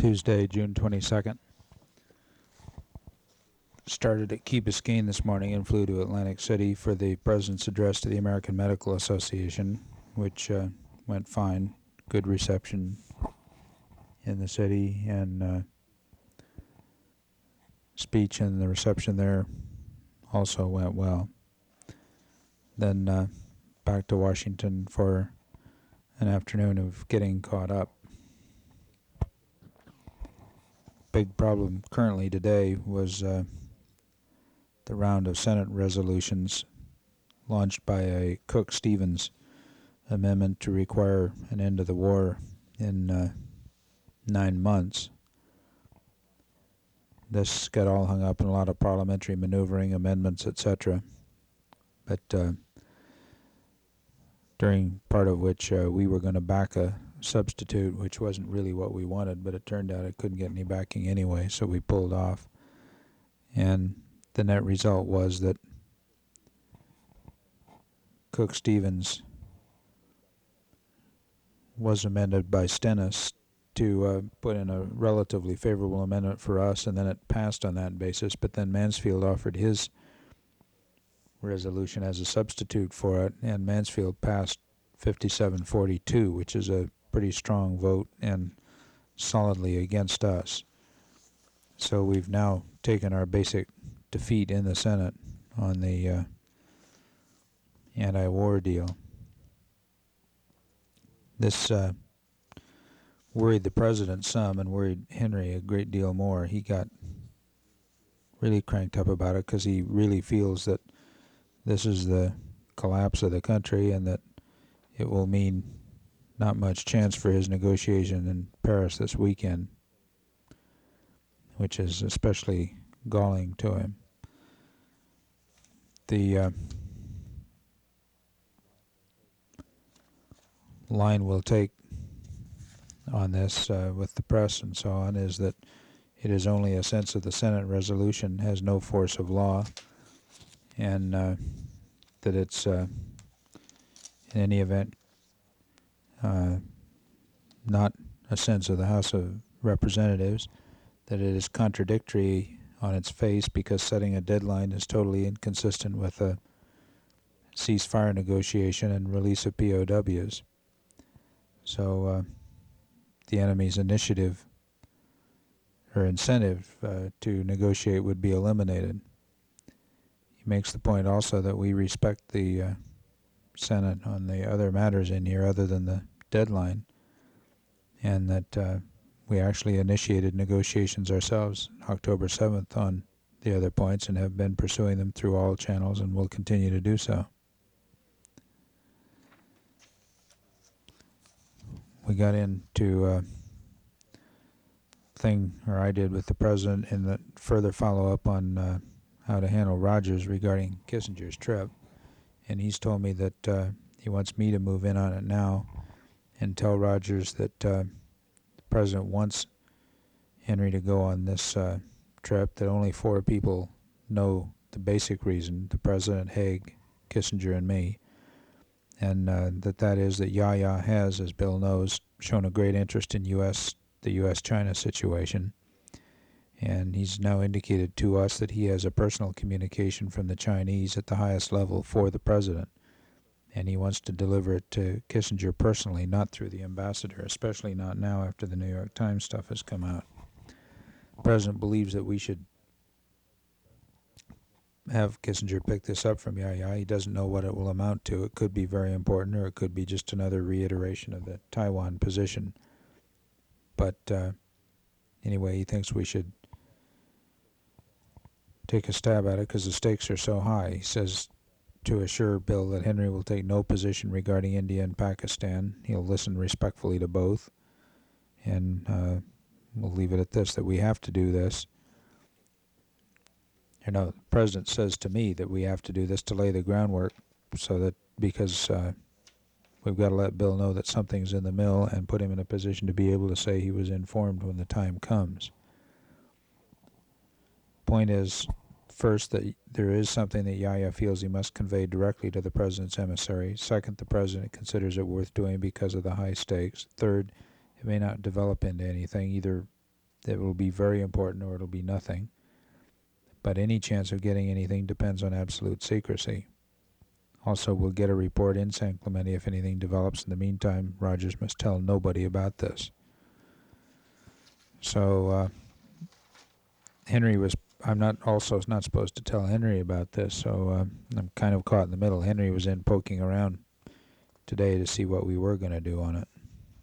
Tuesday, June 22nd. Started at Key Biscayne this morning and flew to Atlantic City for the President's address to the American Medical Association, which went fine. Good reception in the city, and speech and the reception there also went well. Then back to Washington for an afternoon of getting caught up. Big problem currently today was the round of Senate resolutions launched by a Cook-Stevens amendment to require an end to the war in 9 months. This got all hung up in a lot of parliamentary maneuvering, amendments, etc. But during part of which we were going to back a substitute, which wasn't really what we wanted, but it turned out it couldn't get any backing anyway, so we pulled off. And the net result was that Cook-Stevens was amended by Stennis to put in a relatively favorable amendment for us, and then it passed on that basis. But then Mansfield offered his resolution as a substitute for it, and Mansfield passed 57-42, which is a pretty strong vote and solidly against us. So we've now taken our basic defeat in the Senate on the anti-war deal. This worried the president some and worried Henry a great deal more. He got really cranked up about it because he really feels that this is the collapse of the country and that it will mean not much chance for his negotiation in Paris this weekend, which is especially galling to him. The line we'll take on this with the press and so on is that it is only a sense of the Senate resolution, has no force of law, and that it's in any event not a sense of the House of Representatives, that it is contradictory on its face because setting a deadline is totally inconsistent with a ceasefire negotiation and release of POWs. So the enemy's initiative or incentive to negotiate would be eliminated. He makes the point also that we respect the Senate on the other matters in here other than the deadline, and that we actually initiated negotiations ourselves October 7th on the other points and have been pursuing them through all channels and will continue to do so. We got into I did with the president in the further follow-up on how to handle Rogers regarding Kissinger's trip, and he's told me that he wants me to move in on it now and tell Rogers that the president wants Henry to go on this trip, that only 4 people know the basic reason, the president, Haig, Kissinger, and me, and that is that Yahya has, as Bill knows, shown a great interest in the U.S.-China situation, and he's now indicated to us that he has a personal communication from the Chinese at the highest level for the president, and he wants to deliver it to Kissinger personally, not through the ambassador, especially not now after the New York Times stuff has come out. The president believes that we should have Kissinger pick this up from Yahya. He doesn't know what it will amount to. It could be very important, or it could be just another reiteration of the Taiwan position. But anyway, he thinks we should take a stab at it because the stakes are so high. He says to assure Bill that Henry will take no position regarding India and Pakistan. He'll listen respectfully to both. And we'll leave it at this, that we have to do this. The president says to me that we have to do this to lay the groundwork so that because we've got to let Bill know that something's in the mill and put him in a position to be able to say he was informed when the time comes. Point is, first, that there is something that Yahya feels he must convey directly to the president's emissary. Second, the president considers it worth doing because of the high stakes. Third, it may not develop into anything, either It will be very important or it'll be nothing. But any chance of getting anything depends on absolute secrecy. Also, we'll get a report in San Clemente if anything develops. In the meantime, Rogers must tell nobody about this. So Henry was, I'm not supposed to tell Henry about this, so I'm kind of caught in the middle. Henry was in poking around today to see what we were going to do on it.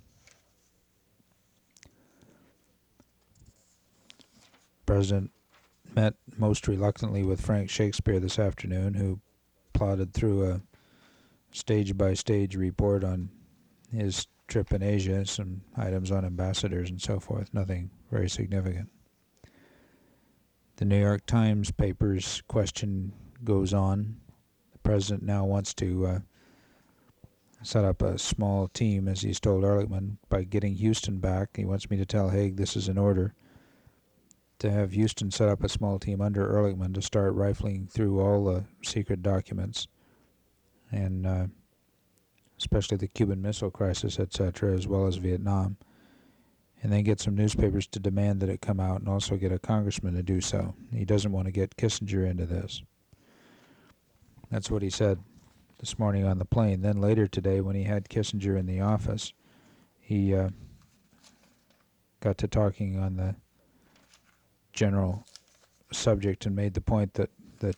President met most reluctantly with Frank Shakespeare this afternoon, who plodded through a stage-by-stage report on his trip in Asia, some items on ambassadors and so forth, nothing very significant. The New York Times paper's question goes on. The president now wants to set up a small team, as he's told Ehrlichman, by getting Houston back. He wants me to tell Haig this is an order to have Houston set up a small team under Ehrlichman to start rifling through all the secret documents, and especially the Cuban Missile Crisis, etc., as well as Vietnam, and then get some newspapers to demand that it come out and also get a congressman to do so. He doesn't want to get Kissinger into this. That's what he said this morning on the plane. Then later today, when he had Kissinger in the office, he got to talking on the general subject and made the point that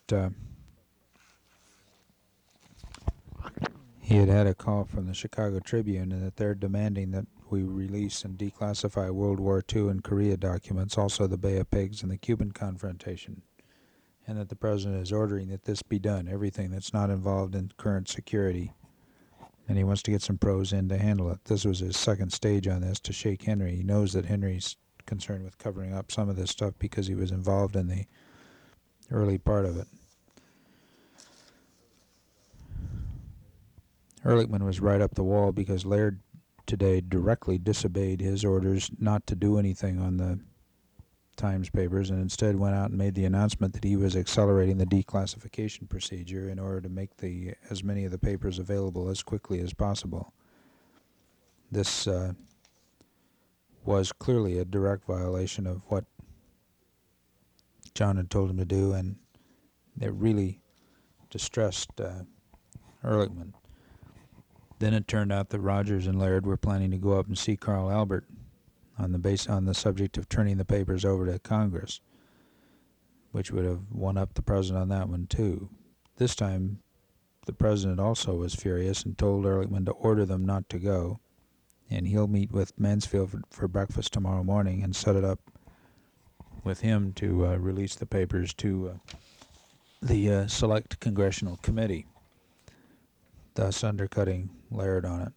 he had a call from the Chicago Tribune and that they're demanding that we release and declassify World War II and Korea documents, also the Bay of Pigs and the Cuban confrontation, and that the president is ordering that this be done, everything that's not involved in current security, and he wants to get some pros in to handle it. This was his second stage on this, to shake Henry. He knows that Henry's concerned with covering up some of this stuff because he was involved in the early part of it. Ehrlichman was right up the wall because Laird today directly disobeyed his orders not to do anything on the Times papers and instead went out and made the announcement that he was accelerating the declassification procedure in order to make as many of the papers available as quickly as possible. This was clearly a direct violation of what John had told him to do, and it really distressed Ehrlichman. Then it turned out that Rogers and Laird were planning to go up and see Carl Albert on the subject of turning the papers over to Congress, which would have won up the president on that one too. This time, the president also was furious and told Ehrlichman to order them not to go, and he'll meet with Mansfield for breakfast tomorrow morning and set it up with him to release the papers to the Select Congressional Committee, thus undercutting Laird on it.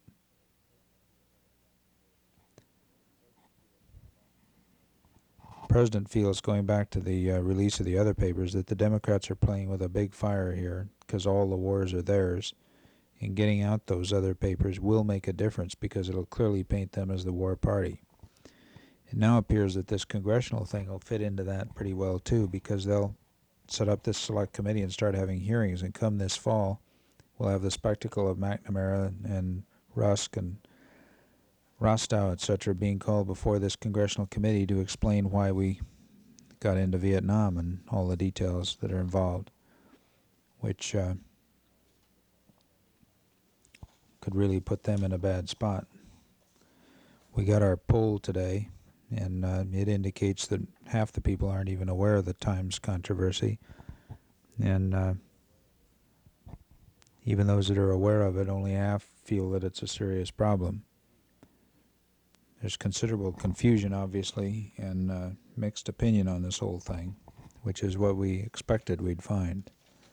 The president feels, going back to the release of the other papers, that the Democrats are playing with a big fire here because all the wars are theirs, and getting out those other papers will make a difference because it'll clearly paint them as the war party. It now appears that this congressional thing will fit into that pretty well too, because they'll set up this select committee and start having hearings, and come this fall we'll have the spectacle of McNamara and Rusk and Rostow, etc., being called before this congressional committee to explain why we got into Vietnam and all the details that are involved, which could really put them in a bad spot. We got our poll today, and it indicates that half the people aren't even aware of the Times controversy, and even those that are aware of it, only half feel that it's a serious problem. There's considerable confusion, obviously, and mixed opinion on this whole thing, which is what we expected we'd find.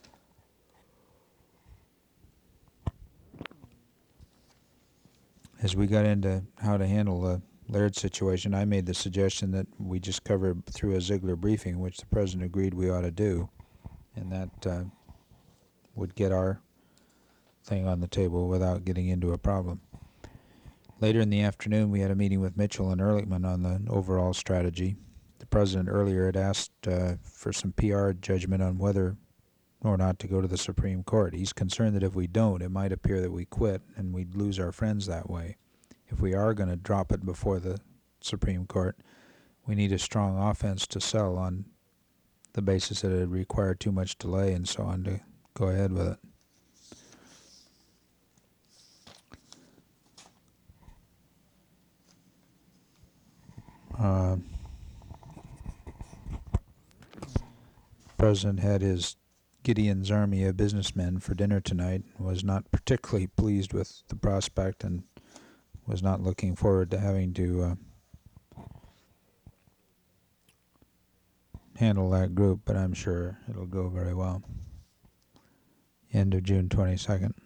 As we got into how to handle the Laird situation, I made the suggestion that we just cover through a Ziegler briefing, which the president agreed we ought to do, and that would get our thing on the table without getting into a problem. Later in the afternoon, we had a meeting with Mitchell and Ehrlichman on the overall strategy. The president earlier had asked for some PR judgment on whether or not to go to the Supreme Court. He's concerned that if we don't, it might appear that we quit and we'd lose our friends that way. If we are going to drop it before the Supreme Court, we need a strong offense to sell on the basis that it would require too much delay and so on to go ahead with it. President had his Gideon's army of businessmen for dinner tonight and was not particularly pleased with the prospect and was not looking forward to having to handle that group, but I'm sure it'll go very well. End of June 22nd.